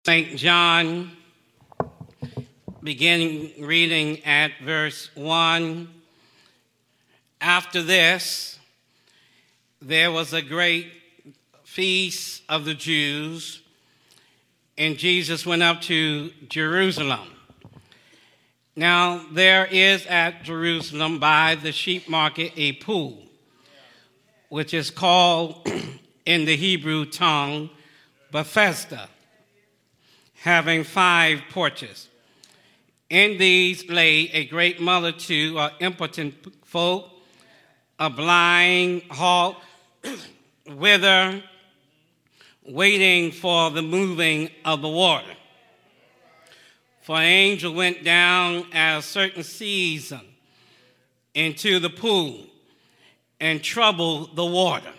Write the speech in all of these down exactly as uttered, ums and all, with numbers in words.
Saint John, beginning reading at verse one. After this, there was a great feast of the Jews, and Jesus went up to Jerusalem. Now, there is at Jerusalem by the sheep market a pool, which is called in the Hebrew tongue Bethesda, having five porches. In these lay a great multitude of impotent folk, a blind, halt, wither, waiting for the moving of the water. For an angel went down at a certain season into the pool and troubled the water.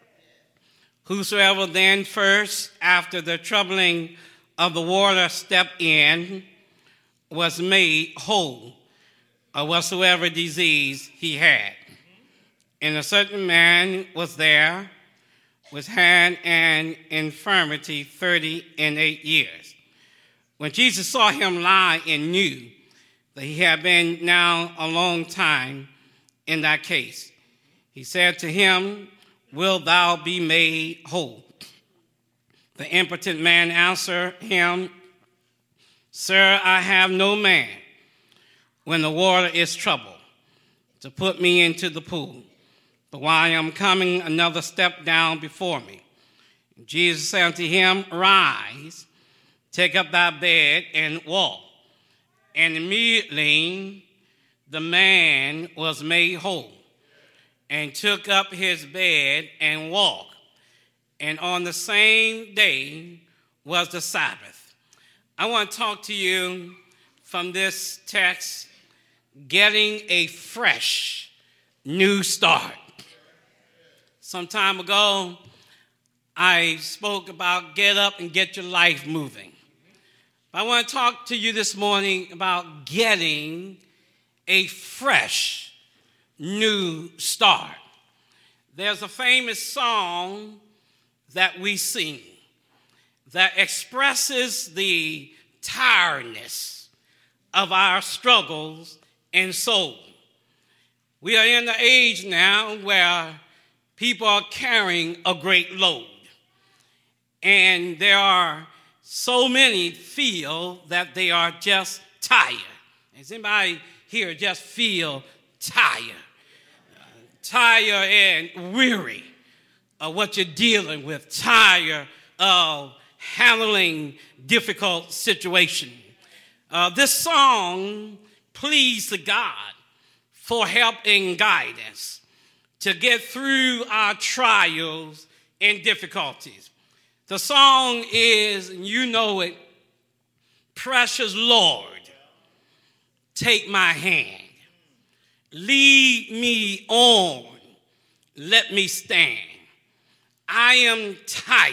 Whosoever then first, after the troubling of the water, stepped in, was made whole of whatsoever disease he had. And a certain man was there, which had an infirmity thirty and eight years. When Jesus saw him lie and knew that he had been now a long time in that case, he said to him, "Wilt thou be made whole?" The impotent man answered him, "Sir, I have no man, when the water is troubled, to put me into the pool. But while I am coming, another step down before me." And Jesus said unto him, "Rise, take up thy bed, and walk." And immediately the man was made whole, and took up his bed and walked. And on the same day was the Sabbath. I want to talk to you from this text, getting a fresh new start. Some time ago, I spoke about get up and get your life moving. But I want to talk to you this morning about getting a fresh new start. There's a famous song that we sing that expresses the tiredness of our struggles and soul. We are in the age now where people are carrying a great load, and there are so many feel that they are just tired. Does anybody here just feel tired? Uh, tired and weary of what you're dealing with, tired of handling difficult situations. Uh, this song pleads to God for help and guidance to get through our trials and difficulties. The song is, and you know it, "Precious Lord, take my hand. Lead me on, let me stand. I am tired,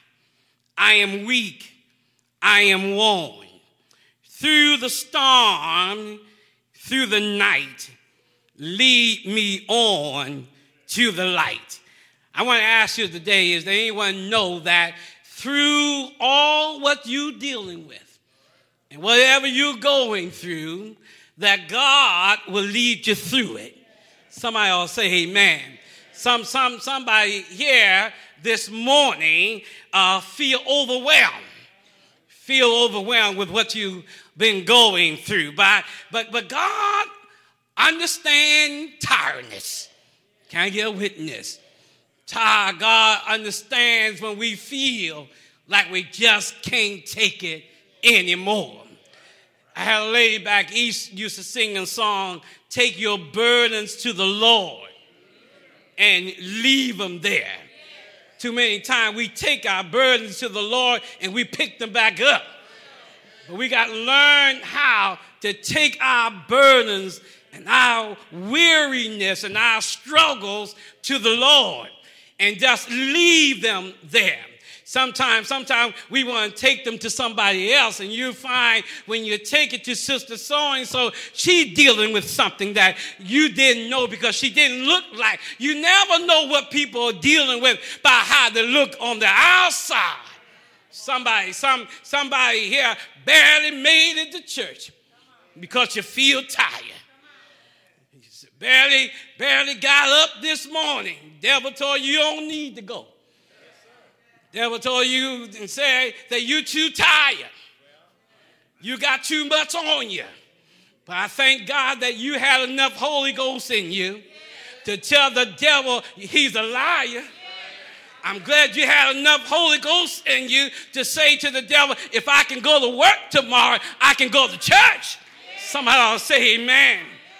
I am weak, I am worn. Through the storm, through the night, lead me on to the light." I want to ask you today, is there anyone know that through all what you're dealing with and whatever you're going through, that God will lead you through it? Somebody will say amen. Some, some, somebody here this morning uh, feel overwhelmed, feel overwhelmed with what you've been going through. But, but, but God understands tiredness. Can I get a witness? Tired. God understands when we feel like we just can't take it anymore. I had a lady back east used to sing a song, "Take your burdens to the Lord and leave them there." Too many times we take our burdens to the Lord and we pick them back up. But we got to learn how to take our burdens and our weariness and our struggles to the Lord and just leave them there. Sometimes, sometimes we want to take them to somebody else, and you find when you take it to Sister So-and-so, she's dealing with something that you didn't know because she didn't look like. You never know what people are dealing with by how they look on the outside. Somebody, some, somebody here barely made it to church because you feel tired. You barely, barely got up this morning. Devil told you you don't need to go. Devil told you and said that you're too tired. You got too much on you. But I thank God that you had enough Holy Ghost in you to tell the devil he's a liar. I'm glad you had enough Holy Ghost in you to say to the devil, if I can go to work tomorrow, I can go to church. Somebody ought to say amen.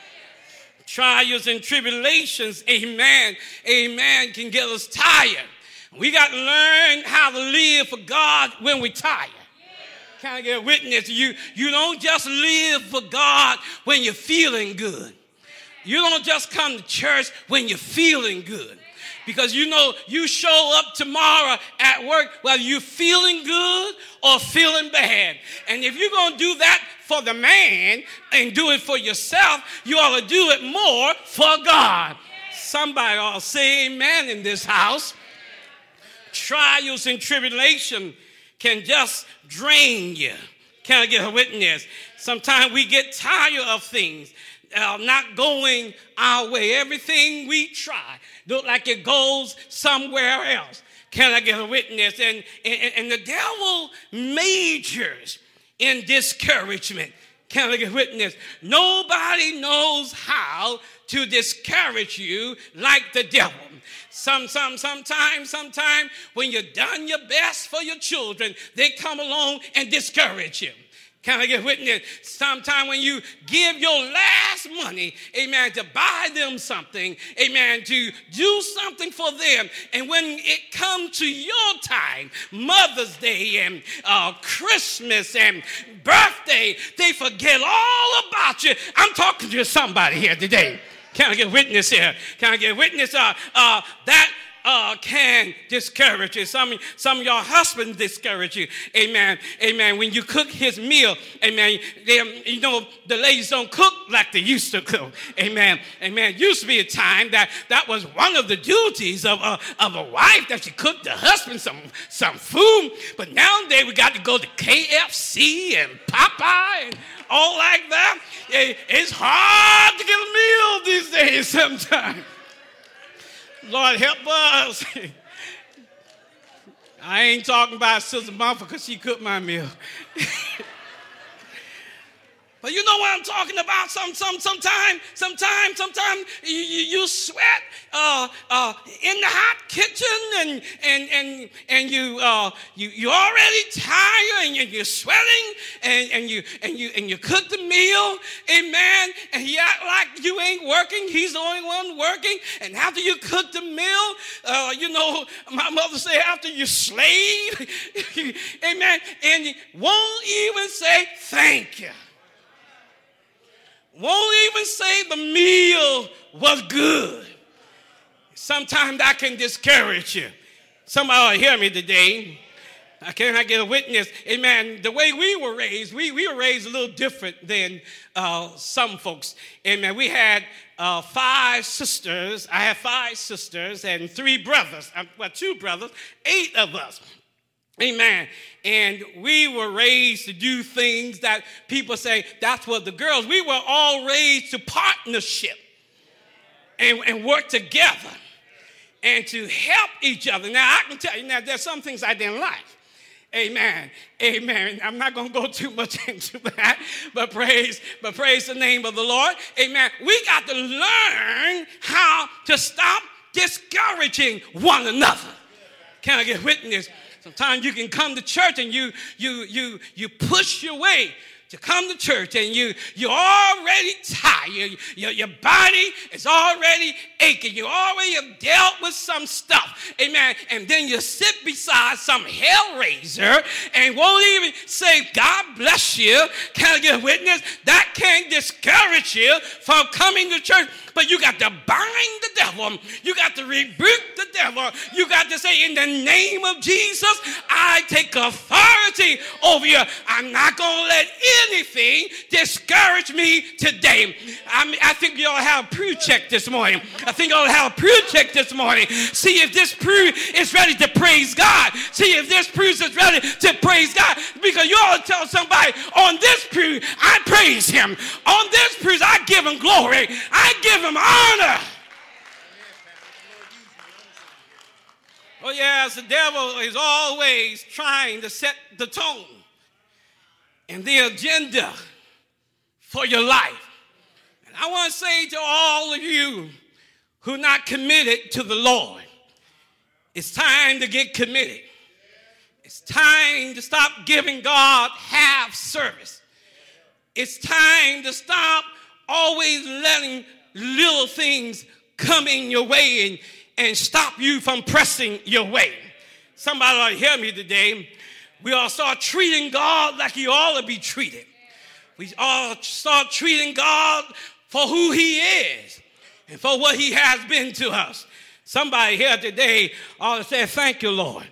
Trials and tribulations, amen, amen, can get us tired. We got to learn how to live for God when we're tired. Can I get a witness? You, you don't just live for God when you're feeling good. You don't just come to church when you're feeling good. Because you know you show up tomorrow at work whether you're feeling good or feeling bad. And if you're going to do that for the man and do it for yourself, you ought to do it more for God. Somebody ought to say amen in this house. Trials and tribulation can just drain you. Can I get a witness? Sometimes we get tired of things uh, not going our way. Everything we try look like it goes somewhere else. Can I get a witness? And, and, and the devil majors in discouragement. Can I get a witness? Nobody knows how to discourage you like the devil. Some, some, sometime, sometime when you've done your best for your children, they come along and discourage you. Can I get a witness? Sometime when you give your last money, amen, to buy them something, amen, to do something for them. And when it comes to your time, Mother's Day and uh, Christmas and birthday, they forget all about you. I'm talking to somebody here today. Can I get a witness here? Can I get a witness? Uh, uh, that uh, can discourage you. Some, some of your husbands discourage you. Amen. Amen. When you cook his meal, amen, they, you know, the ladies don't cook like they used to cook. Amen. Amen. Used to be a time that that was one of the duties of, uh, of a wife, that she cooked the husband some, some food. But nowadays we got to go to K F C and Popeye and all like that. It's hard to get a meal these days sometimes. Lord help us. I ain't talking about Sister Martha because she cooked my meal. But you know what I'm talking about? Some, some, sometime, sometime, sometime you, you, you sweat uh, uh, in the hot kitchen, and and and and you uh, you you're already tired, and you're sweating, and, and you and you and you cook the meal, amen. And he act like you ain't working. He's the only one working. And after you cook the meal, uh, you know, my mother said, after you slave, amen, and you won't even say thank you. Won't even say the meal was good. Sometimes that can discourage you. Somebody hear me today. Can I get a witness? Amen. The way we were raised, we, we were raised a little different than uh, some folks. Amen. We had uh, five sisters. I have five sisters and three brothers. Well, two brothers, eight of us. Amen. And we were raised to do things that people say, that's what the girls, we were all raised to partnership and, and work together and to help each other. Now, I can tell you, now, there's some things I didn't like. Amen. Amen. I'm not going to go too much into that, but praise, but praise the name of the Lord. Amen. We got to learn how to stop discouraging one another. Can I get a witness? Sometimes you can come to church and you you you you push your way to come to church, and you you're already tired. Your, your body is already aching. You already have dealt with some stuff. Amen. And then you sit beside some hellraiser and won't even say, God bless you. Can I get a witness? That can discourage you from coming to church. but you got to bind the devil. You got to rebuke the devil. You got to say, in the name of Jesus, I take authority over you. I'm not going to let anything discourage me today. I mean, I think you ought to have a prayer check this morning. I think you ought to have a prayer check this morning. See if this prayer is ready to praise God. See if this prayer is ready to praise God. Because you ought to tell somebody, on this prayer, I praise him. On this prayer, I give him glory. I give him honor. Oh yes, the devil is always trying to set the tone and the agenda for your life. And I want to say to all of you who are not committed to the Lord, it's time to get committed. It's time to stop giving God half service. It's time to stop always letting little things come in your way and, and stop you from pressing your way. Somebody ought to hear me today. We all start treating God like he ought to be treated. We all start treating God for who he is and for what he has been to us. Somebody here today ought to say, thank you, Lord.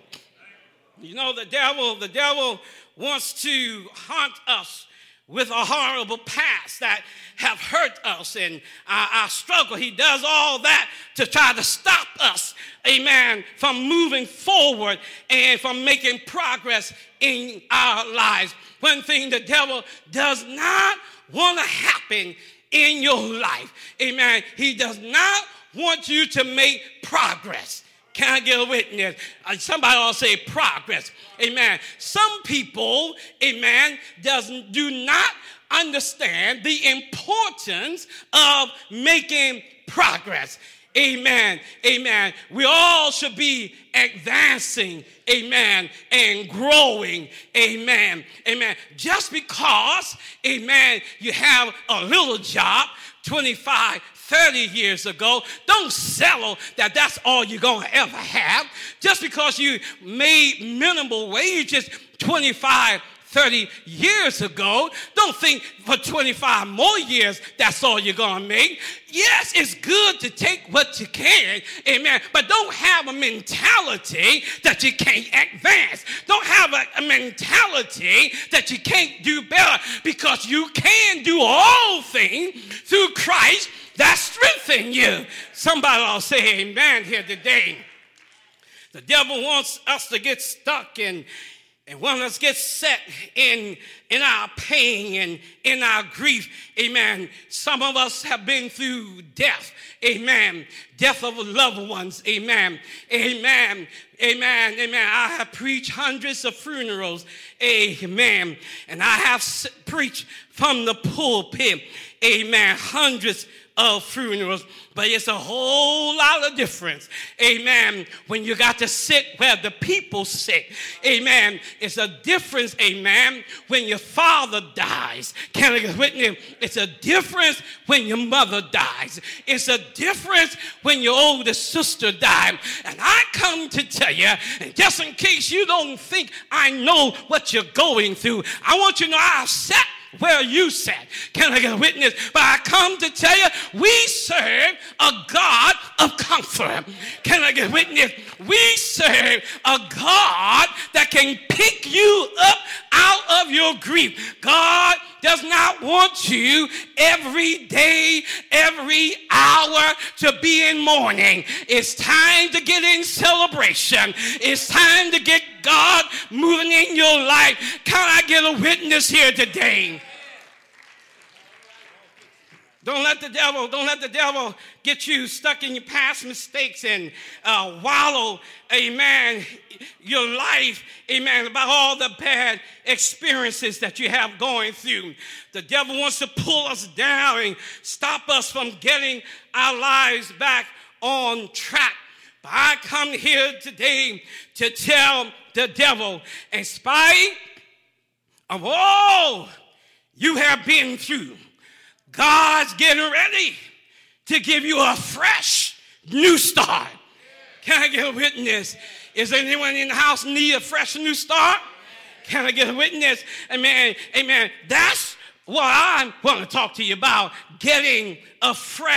You know, the devil, the devil wants to haunt us with a horrible past that have hurt us and our, our struggle. He does all that to try to stop us, amen, from moving forward and from making progress in our lives. One thing the devil does not want to happen in your life, amen, he does not want you to make progress. Can I get a witness? Uh, somebody ought to say progress. Amen. Some people, amen, doesn't do not understand the importance of making progress. Amen. Amen. We all should be advancing. Amen. And growing. Amen. Amen. Just because, amen, you have a little job, twenty-five, thirty years ago, don't settle that that's all you're going to ever have. Just because you made minimal wages twenty-five, thirty years ago, don't think for twenty-five more years that's all you're going to make. Yes, it's good to take what you can, amen, but don't have a mentality that you can't advance. Don't have a, a mentality that you can't do better, because you can do all things through Christ that strengthen you. Somebody will say amen here today. The devil wants us to get stuck and And when us get set in, in our pain and in our grief, amen, some of us have been through death, amen, death of loved ones, amen, amen, amen, amen. I have preached hundreds of funerals, amen, and I have preached from the pulpit, amen, hundreds of funerals, but it's a whole lot of difference, amen, when you got to sit where the people sit, amen. It's a difference, amen, when your father dies. Can I get a witness? It's a difference when your mother dies. It's a difference when your older sister died. And I come to tell you, and just in case you don't think I know what you're going through, I want you to know I've sat where you sat. Can I get a witness? But I come to tell you, we serve a God of comfort. Can I get a witness? We serve a God that can pick you up out of your grief. God does not want you every day, every hour to be in mourning. It's time to get in celebration. It's time to get God moving in your life. Can I get a witness here today? Don't let the devil, don't let the devil get you stuck in your past mistakes and uh, wallow, amen, your life, amen, about all the bad experiences that you have going through. The devil wants to pull us down and stop us from getting our lives back on track. But I come here today to tell the devil, in spite of all you have been through, God's getting ready to give you a fresh new start. Can I get a witness? Is anyone in the house need a fresh new start? Can I get a witness? Amen. Amen. That's what I want to talk to you about, getting a fresh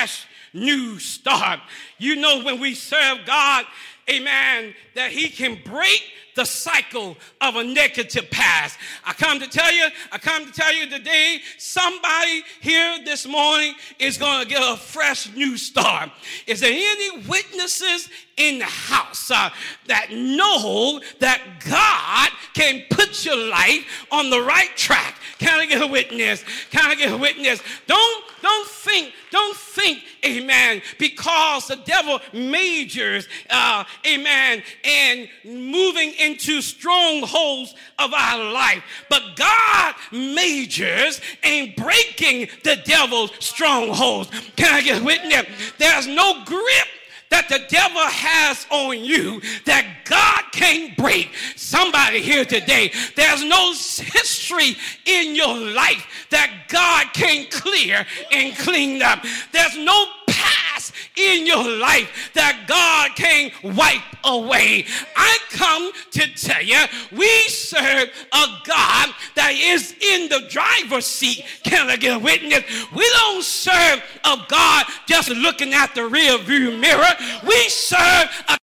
new start. You know, when we serve God, amen, that he can break the cycle of a negative past. I come to tell you, I come to tell you today, somebody here this morning is going to get a fresh new start. Is there any witnesses in the house uh, that know that God can put your life on the right track? Can I get a witness? Can I get a witness? Don't, don't think, don't think, amen, because the devil majors, uh, amen, and moving into strongholds of our life. But God majors in breaking the devil's strongholds. Can I get a witness? There's no grip that the devil has on you that God can't break. Somebody here today, there's no history in your life that God can't clear and clean up. There's no past in your life that God can't wipe away. I come to tell you, we serve a God that is in the driver's seat. Can I get a witness? We don't serve a God just looking at the rear view mirror. We serve a